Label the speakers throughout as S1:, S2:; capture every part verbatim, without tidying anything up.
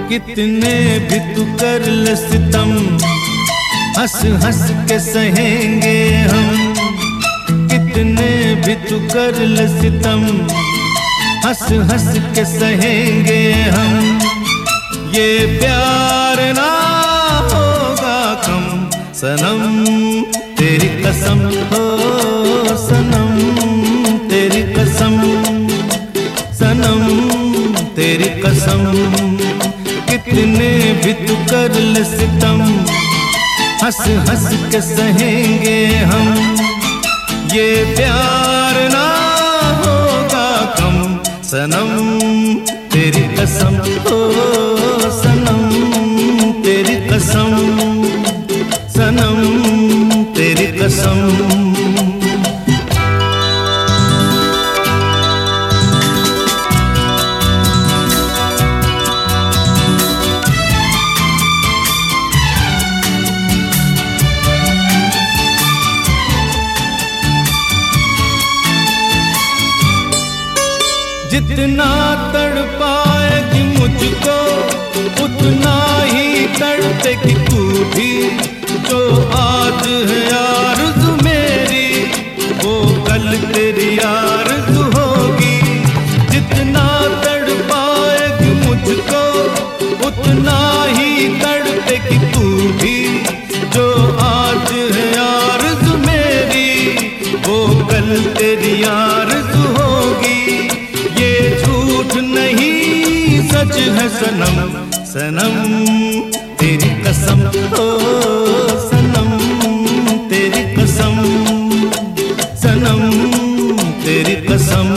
S1: कितने भी तू कर ले सितम, हंस हंस के सहेंगे हम। कितने भी तू कर ले सितम, हंस हंस के सहेंगे हम। ये प्यार ना होगा कम सनम, तेरी कसम हो सनम, तेरी कसम सनम, तेरी कसम। कितने भी तू कर ले सितम, हंस हंस के सहेंगे हम। ये प्यार ना होगा कम सनम, तेरी कसम हो सनम, तेरी कसम सनम, तेरी कसम। जितना तड़पाएगी मुझको उतना ही तड़पेगी तू भी। जो आज है आरज़ू मेरी वो कल तेरी आरज़ू होगी। जितना तड़पाएगी मुझको उतना ही तड़पेगी तू भी। जो आज है आरज़ू मेरी वो कल तेरी आरज़ू होगी। झूठ नहीं सच है सनम, सनम तेरी कसम ओ सनम, तेरी कसम सनम, तेरी कसम।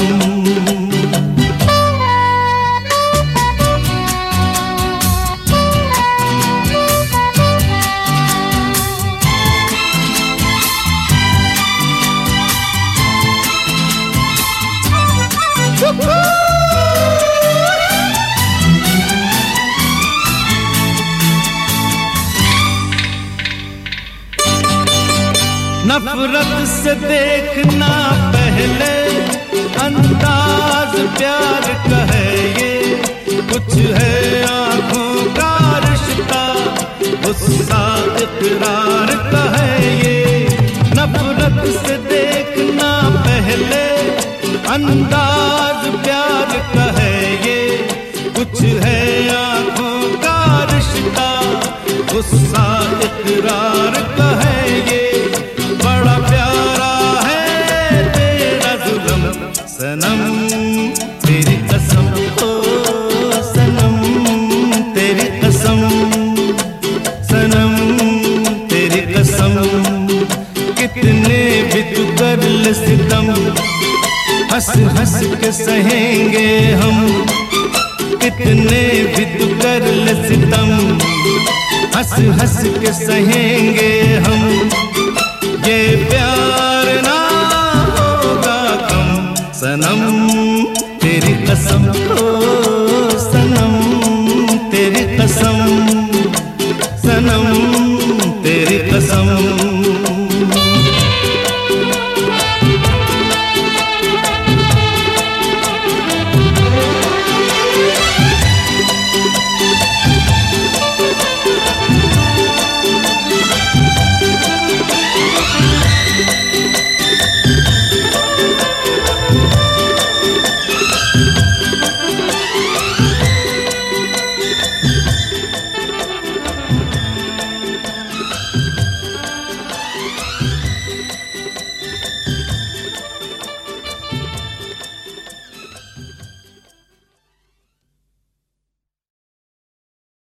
S1: नफरत से देखना पहले अंदाज प्यार का है ये। कुछ है आँखों का रिश्ता गुस्सा इकरार का है ये। नफरत से देखना पहले अंदाज प्यार का है ये। कुछ है आँखों का रिश्ता गुस्सा इकरार का है ये। बड़ा प्यारा है तेरा जुल्म सनम, तेरी कसम ओ सनम, तेरी कसम सनम, तेरी कसम। कितने भी तू कर ले सितम, हंस हंस के सहेंगे हम। कितने भी तू कर ले सितम, हंस हंस के सहेंगे हम। ये प्यार ना होगा कम सनम, तेरी कसम हो